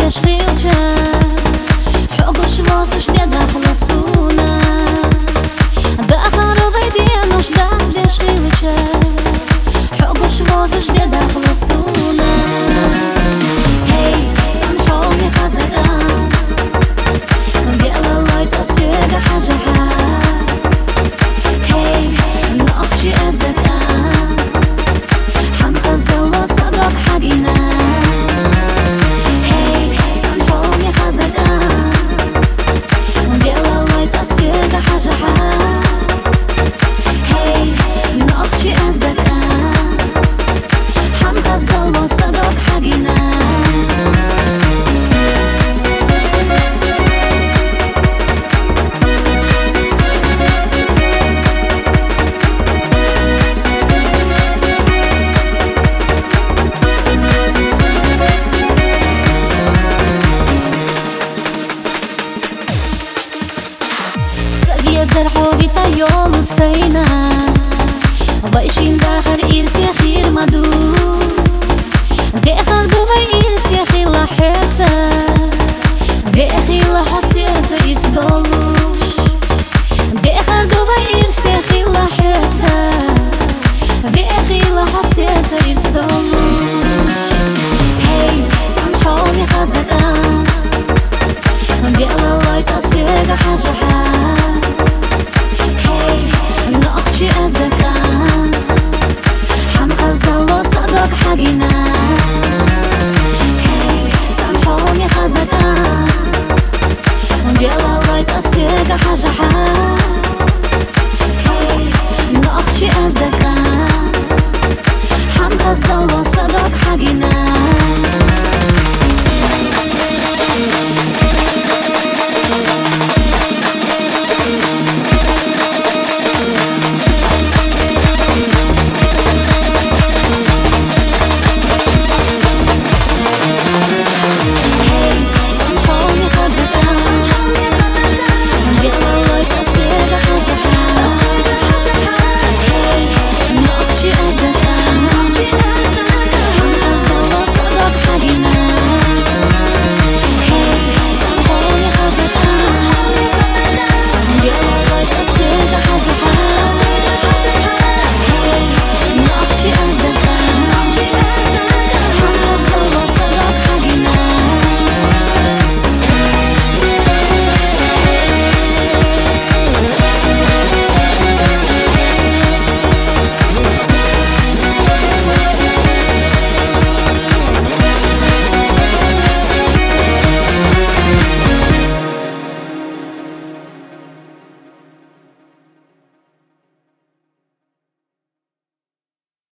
خيلجة حقو شواطش دي داخل السونة داخل ربيدي نوش داس دي خيلجة حقو شواطش دي داخل السونة هي سامحوني خزقان بيلا الله يتصير حاجة هي نقفشي أزدكان حنخزل وصدق حقنا زرحو بيتا يوم السينا بايشين داخل إرسي خير مدو داخل دبي إرسي خير لحسا بأخي لحسيت يتدلوش داخل دبي إرسي خير لحسا بأخي لحسيت يتدلوش هي سامحوني خزقان بيلا الله يتصير حاجة نقفشي أزكان حنخزل وصدق حقنا سامحوني خزقان بيلا الله يتصير حاجة نقفشي أزكان حنخزل وصدق حقنا